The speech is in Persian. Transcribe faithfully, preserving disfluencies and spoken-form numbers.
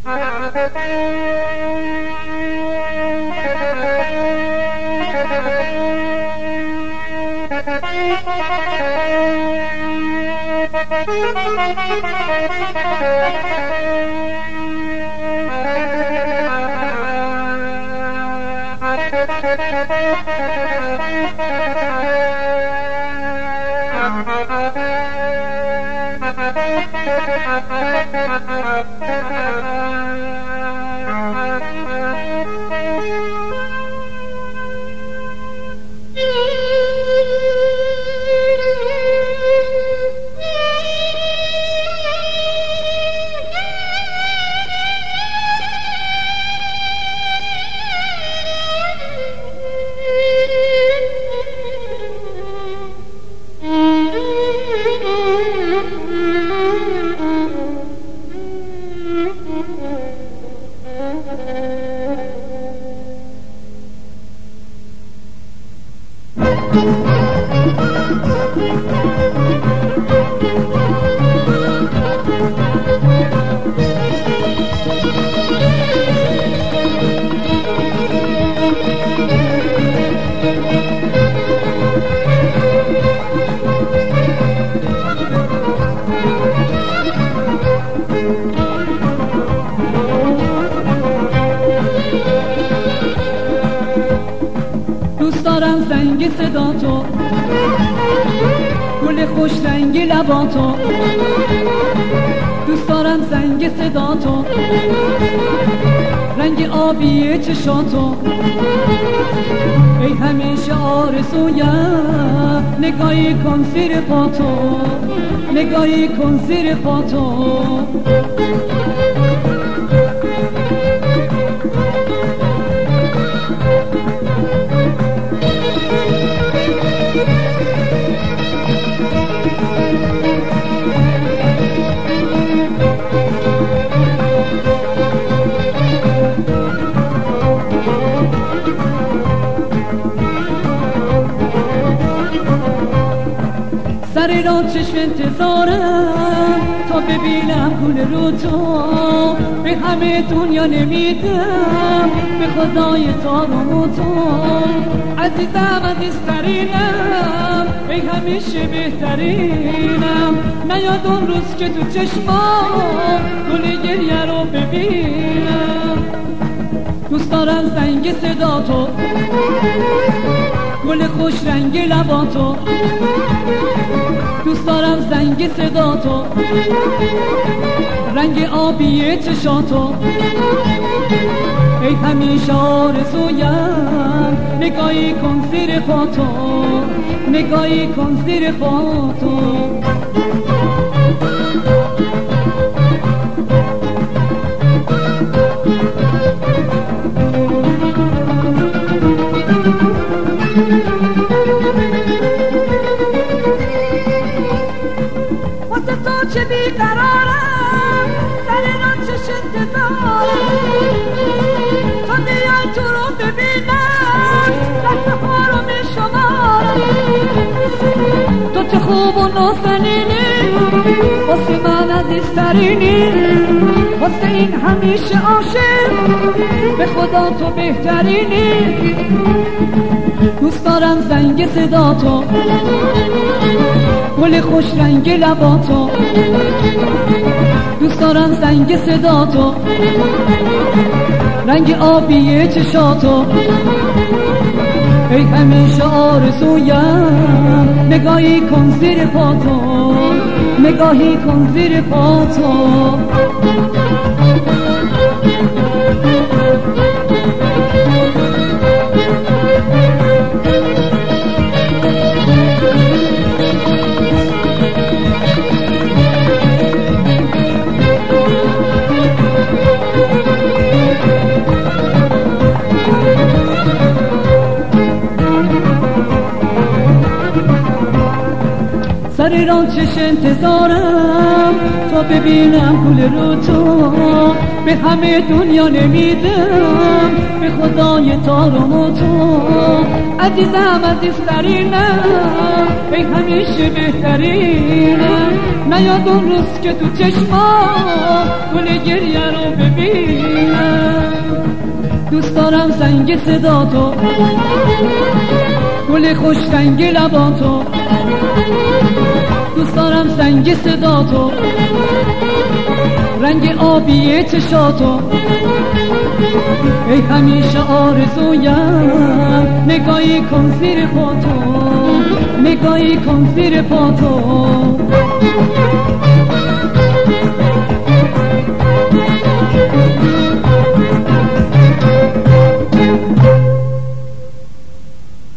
دوست دارم زنگ صدا تو، گل خوش رنگ لبا تو، دوست دارم زنگ صدا تو، رنگ آبی چشاتو، ای همیشه آرزویم نگاهی کن زیر پا تو، نگاهی کن زیر پا تو. سر را چشم انتظارم تا ببینم گل رو تو، به همه دنیا نمیدم به خدای تارم تو، عزیزم عزیزترینم ای همیشه بهترینم، نیاد اون روز که تو چشمام گل گریه رو ببینم. دوست دارم زنگ صدا تو، گل خوش رنگ لبا تو، دوست دارم زنگ صدا تو، رنگ آبی چشاتو، ای همیشه آرزویم نگاهی کن زیر پا تو، نگاهی کن زیر پا تو. واسه تو چه بیقرارم، سر را چش انتظارم، تا بیای تو رو ببینم لحظه ها رو میشمارم. تو چه خوب و نازنینی، واسه من عزیزترینی، واسه این همیشه عاشق به خدا تو بهترینی. دوست دارم زنگ صدا تو، گل خوش رنگ لبا تو، دوست دارم زنگ صدا تو، رنگ آبی چشاتو، ای همیشه آرزویم نگاهی کن زیر پا تو، نگاهی کن زیر پا تو. سر را چش انتظارم تا ببینم گل رو تو، به همه دنیا نمیدم، به خدای تارم و تو عزیزم عزیزترینم، ای همیشه بهترینم. نیاد اون روز که تو چشمام گل گریه رو ببینم. دوست دارم زنگ صدا تو، گل خوش رنگ لبا تو، دوست دارم زنگ صدا تو، رنگ آبی چشاتو، ای همیشه آرزویم نگاهی کن زیر پا تو، نگاهی کن زیر پا تو.